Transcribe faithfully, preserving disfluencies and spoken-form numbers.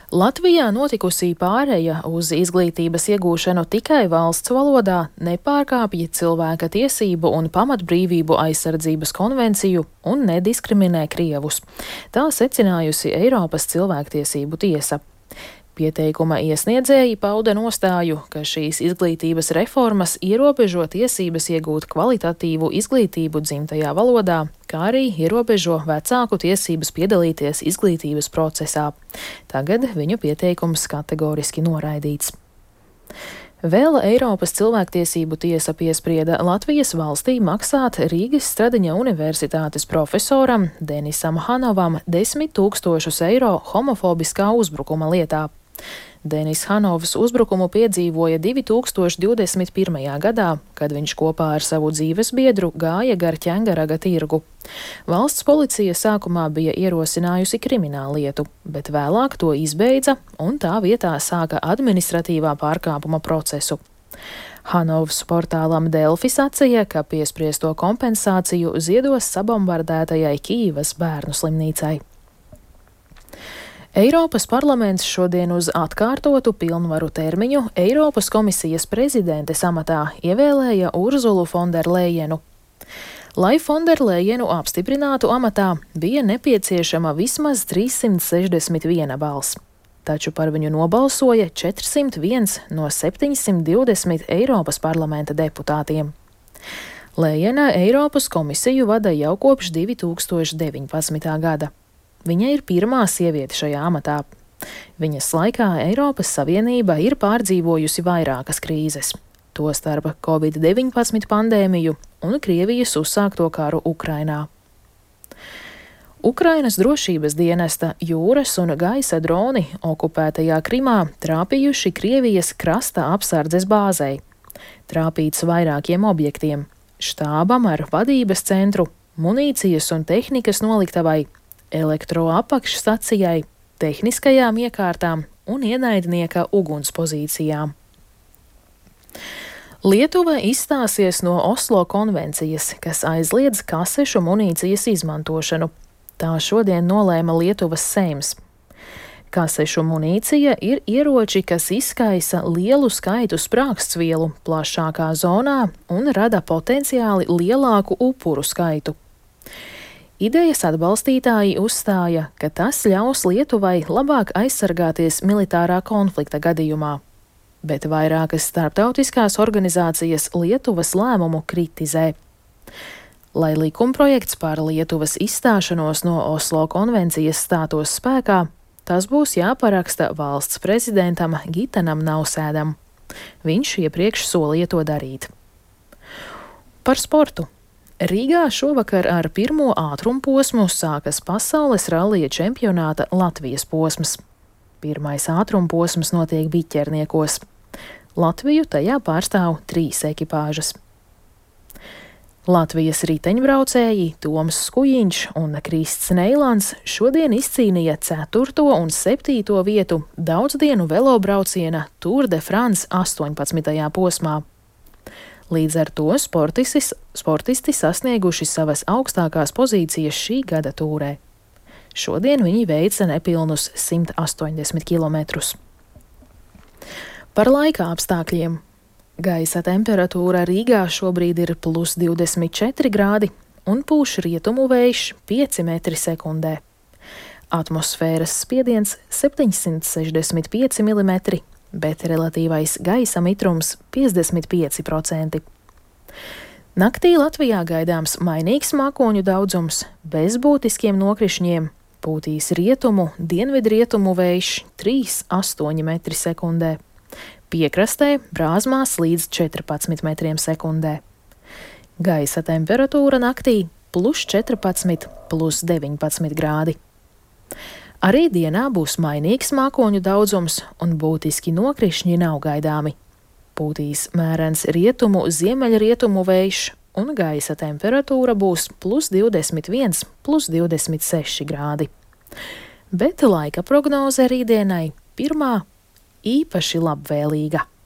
Latvijā notikusī pāreja uz izglītības iegūšanu tikai valsts valodā nepārkāpja cilvēka tiesību un pamatbrīvību aizsardzības konvenciju un nediskriminē krievus. Tā secinājusi Eiropas cilvēktiesību tiesa. Pieteikuma iesniedzēji pauda nostāju, ka šīs izglītības reformas ierobežo tiesības iegūt kvalitatīvu izglītību dzimtajā valodā, kā arī ierobežo vecāku tiesības piedalīties izglītības procesā. Tagad viņu pieteikums kategoriski noraidīts. Vēl Eiropas cilvēktiesību tiesa piesprieda Latvijas valstī maksāt Rīgas Stradiņa universitātes profesoram Denisam Hanovam desmit tūkstošus eiro homofobiskā uzbrukuma lietā. Denis Hanovs uzbrukumu piedzīvoja divi tūkstoši divdesmit pirmajā gadā, kad viņš kopā ar savu dzīvesbiedru gāja gar Ķengaraga tirgu. Valsts policija sākumā bija ierosinājusi krimināllietu, bet vēlāk to izbeidza un tā vietā sāka administratīvā pārkāpuma procesu. Hanovs portālam Delfi sacīja, ka piespriesto kompensāciju ziedos sabombardētajai Kijivas bērnu slimnīcai. Eiropas parlaments šodien uz atkārtotu pilnvaru termiņu Eiropas komisijas prezidentes amatā ievēlēja Urzulu Fonderlejenu. Lai Fonderlejenu apstiprinātu amatā, bija nepieciešama vismaz trīssimt sešdesmit viena balss, taču par viņu nobalsoja četrsimt viens no septiņsimt divdesmit Eiropas parlamenta deputātiem. Lejena Eiropas komisiju vada jau kopš divi tūkstoši deviņpadsmitā gada. Viņa ir pirmā sieviete šajā amatā. Viņas laikā Eiropas Savienība ir pārdzīvojusi vairākas krīzes, tostarp covid deviņpadsmit pandēmiju un Krievijas uzsākto karu Ukrainā. Ukrainas drošības dienesta jūras un gaisa droni okupētajā Krimā trāpījuši Krievijas krasta apsardzes bāzei. Trāpīts vairākiem objektiem – štābam ar vadības centru, munīcijas un tehnikas noliktavai, elektroapakšstacijai, tehniskajām iekārtām un ienaidnieka ugunspozīcijām. Lietuva izstāsies no Oslo konvencijas, kas aizliedz kasešu munīcijas izmantošanu. Tā šodien nolēma Lietuvas Seims. Kasešu munīcija ir ieroči, kas izkaisa lielu skaitu sprākstvielu plašākā zonā un rada potenciāli lielāku upuru skaitu. Idejas atbalstītāji uzstāja, ka tas ļaus Lietuvai labāk aizsargāties militārā konflikta gadījumā, bet vairākas starptautiskās organizācijas Lietuvas lēmumu kritizē. Lai likumprojekts par Lietuvas izstāšanos no Oslo konvencijas stātos spēkā, tas būs jāparaksta valsts prezidentam Gitanam Nausēdam. Viņš iepriekš solīja to darīt. Par sportu. Rīgā šovakar ar pirmo ātrumposmu sākas pasaules rallija čempionāta Latvijas posms. Pirmais ātrumposms notiek Biķerniekos. Latviju tajā pārstāv trīs ekipāžas. Latvijas riteņbraucēji Toms Skujiņš un Krists Neilans šodien izcīnīja ceturto un septīto vietu daudzdienu velobrauciena Tour de France astoņpadsmitajā posmā. Līdz ar to sportisti, sportisti sasnieguši savas augstākās pozīcijas šī gada tūrē. Šodien viņi veica nepilnus simt astoņdesmit kilometrus. Par laika apstākļiem. Gaisa temperatūra Rīgā šobrīd ir plus divdesmit četri grādi un pūš rietumu vējš pieci metri sekundē. Atmosfēras spiediens septiņsimt sešdesmit pieci milimetri. Bet relatīvais gaisa mitrums piecdesmit pieci procenti. Naktī Latvijā gaidāms mainīgs mākoņu daudzums, bez būtiskiem nokrišņiem, pūtīs rietumu, dienvidrietumu vējš trīs līdz astoņi metri sekundē. Piekrastē brāzmās līdz četrpadsmit metriem sekundē. Gaisa temperatūra naktī plus četrpadsmit, plus deviņpadsmit grādi. Arī dienā būs mainīgs mākoņu daudzums un būtiski nokrišņi nav gaidāmi. Pūtīs mērens rietumu, ziemeļrietumu vējš un gaisa temperatūra būs plus divdesmit viens, plus divdesmit seši grādi. Bet laika prognoze rītdienai pirmā īpaši labvēlīga.